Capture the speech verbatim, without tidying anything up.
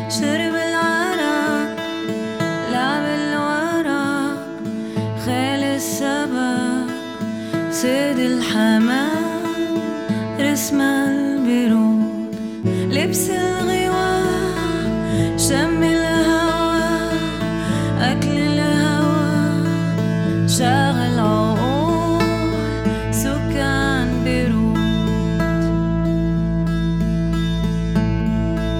شرب العرق لعب الورق خال السبق صيد الحمام رسم البرود لبس الغواء شم